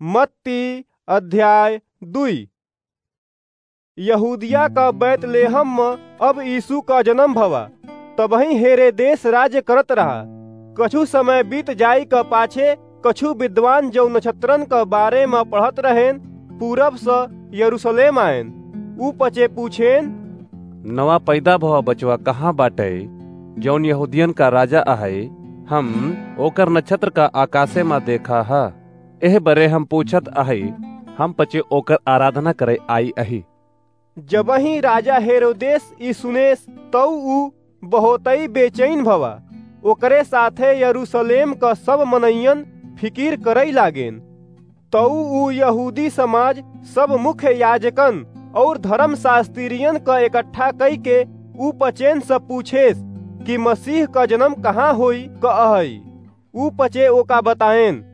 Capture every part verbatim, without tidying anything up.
मत्ती अध्याय दुई। यहूदिया का बैतलेहम में अब यीशु का जन्म भवा। तबही हेरोदेस राज्य करत रहा। कछु समय बीत जाई का पाछे कछु विद्वान जो नक्षत्रन का बारे में पढ़त रहेन पूरब से यरूशलेम आयन। ऊ पचे पूछेन, नवा पैदा भवा बचवा कहाँ बाटे जौन यहूदियन का राजा आहे? हम ओकर नक्षत्र का आकाशे में देखा हा। एह बरे हम पूछत आही, हम पचे ओकर आराधना करे आई अही। जबही राजा हेरोदेस ई सुनेस तौ ऊ बहुतई बेचैन भवा। ओकरे साथे यरूशलेम का सब मनइयन फिकीर करई लागेन। तौ ऊ यहूदी समाज सब मुख्य याजकन और धर्म शास्त्रियन का इकट्ठा कई के ऊ पचेन से पूछेस कि मसीह का जन्म कहाँ होई कहई। ऊ पचे ओका बताएन,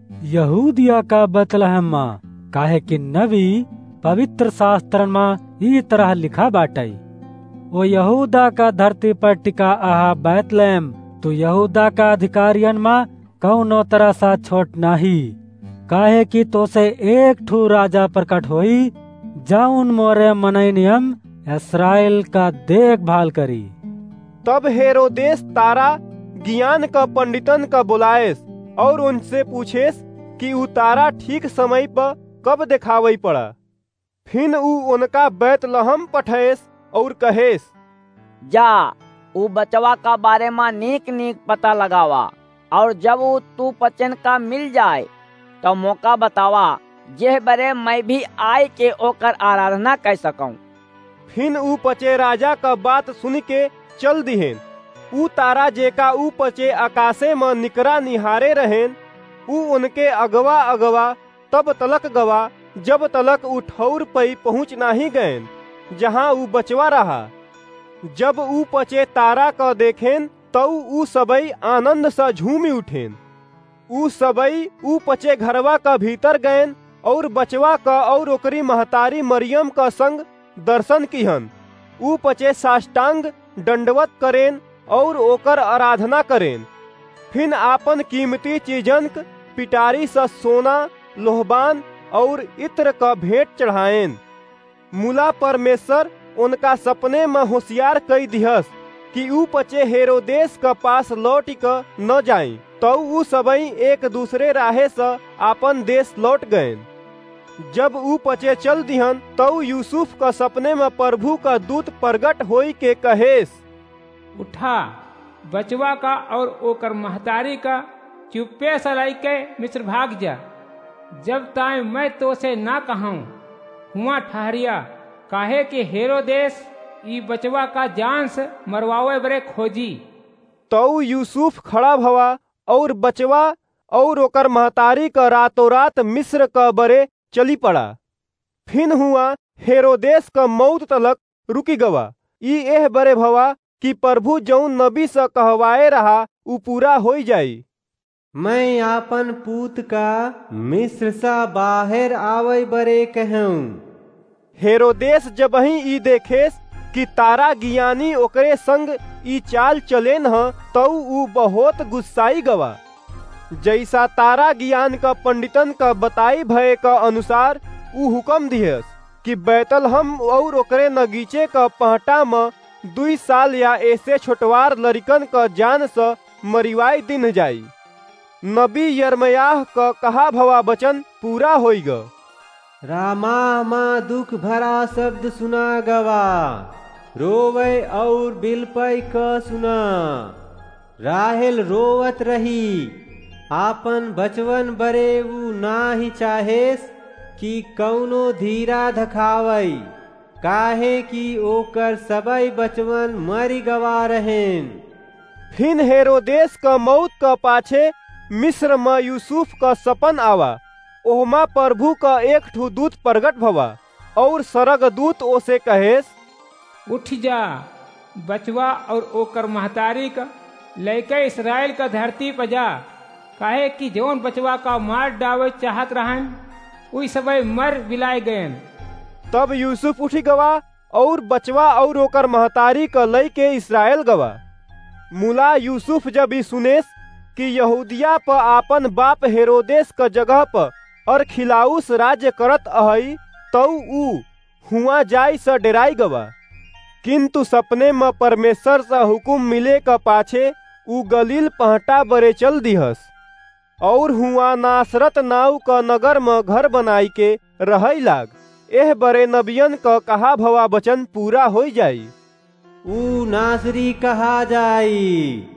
यहूदिया का बैतलहम में, काहे कि नबी पवित्र शास्त्र में ई तरह लिखा बाटई, वो यहूदा का धरती पर टिका आहा बैतलहम तो यहूदा का अधिकारियन में कौनो तरह सा छोट नाही, काहे कि तो से एक ठू राजा प्रकट होई जाउन मोरे मनई नियम इस्राएल का देखभाल करी। तब हेरोदेस तारा ज्ञान का पंडितन का बुलाएस और उनसे पूछेस कि ऊ तारा ठीक समय पर कब दिखावई पड़ा। फिर ऊ उनका बैतलहम पठेस और कहेस, जा ऊ बचवा का बारे में नीक नीक पता लगावा और जब ऊ तू पचन का मिल जाए तो मौका बतावा जेह बरे मैं भी आय के ओकर आराधना कर सकूं। फिर ऊ पचे राजा का बात सुन के चल दिहेन। ऊ तारा जेका ऊ पचे आकाशे में निकरा निहारे रहेन। ऊ उनके अगवा अगवा तब तलक गवा जब तलक ऊ ठौर पई पहुँच नाही गएन जहाँ ऊ बचवा रहा। जब ऊ पचे तारा का देखेन तौ ऊ सबई आनंद से झूमी उठेन। ऊ सबई ऊ पचे घरवा का भीतर गएन और बचवा का और ओकरी महतारी मरियम का संग दर्शन किहन। ऊ पचे साष्टांग दंडवत करेन और ओकर आराधना करेन। फिर आपन कीमती चीजन पिटारी से सोना लोहबान और इत्र का भेंट चढ़ाएन। मूला परमेश्वर उनका सपने में होशियार कई दिहस कि ऊ पचे हेरोदेस का पास लौट कर न जाई। तो ऊ सबई एक दूसरे राहे से आपन देश लौट गए। जब ऊ पचे चल दिहन तो यूसुफ का सपने में प्रभु का दूत प्रगट होई के कहेस, उठा बचवा का और ओकर महतारी का चुप्पे सलाई के मिस्र भाग जा। जब ताई मैं तो से ना कहूँ हुआ ठहरिया, काहे कि हेरोदेस ई बचवा का जान से मरवावे बरे खोजी। तो यूसुफ खड़ा भवा और बचवा और ओकर महतारी का रातों रात मिस्र का बरे चली पड़ा। फिर हुआ हेरोदेस का मौत तलक रुकी गवा। ई एह बरे भवा कि प्रभु जौन नबी से कहवाए रहा ऊ पूरा हो जाई। मैं आपन पूत का मिस्र सा बाहर आवे बरे कहूं। हेरोदेस जबही ई देखेस कि तारा ज्ञानी ओकरे संग ई चाल चलेन ह तो ऊ बहुत गुस्साई गवा। जैसा तारा ज्ञान का पंडितन का बताई भय का अनुसार ऊ हुक्म दिहस कि बैतलहम और ओकरे नगीचे का पहटा में दुई साल या ऐसे छोटवार लड़कन का जान से मरिवाई दिन जाई। नबी यर्मयाह का कहा भवा वचन पूरा होई ग। रामा माँ दुख भरा शब्द सुना गवा, रोवे और बिलपई का सुना। राहेल रोवत रही, आपन बचवन बरे ऊ ना ही चाहेस कि कौनो धीरा धखावई, काहे कि ओकर सबई बचवन मरी गवा रहेन। फिर हेरोदेस का मौत का पाछे मिस्र में यूसुफ का सपन आवा। ओहमा प्रभु का एक ठू दूत प्रगट भवा और सरग दूत ओसे कहेस, उठ जा बचवा और ओकर महतारी का लेके इस्राएल का धरती पर जा, काहे कि जौन बचवा का मार डावे चाहत रहन उई सबई मर बिलाए गए। तब यूसुफ उठी गवा और बचवा और ओकर महतारी का लई के इस्राएल गवा। मूला यूसुफ जब ई सुनेस कि यहूदिया पर आपन बाप हेरोदेस का जगह पर और खिलाउस राज्य करत अहई तौ ऊ हुआ जाई स डेराई गवा। किंतु सपने में परमेश्वर से हुकुम मिले का पाछे ऊ गलील पहटा बरे चल दिहस और हुआ नासरत नाव का नगर में घर बनाई के रहई लाग। एह बरे नबियन का कहा भवा वचन पूरा हो जाई। ऊ नासरी कहा जाई।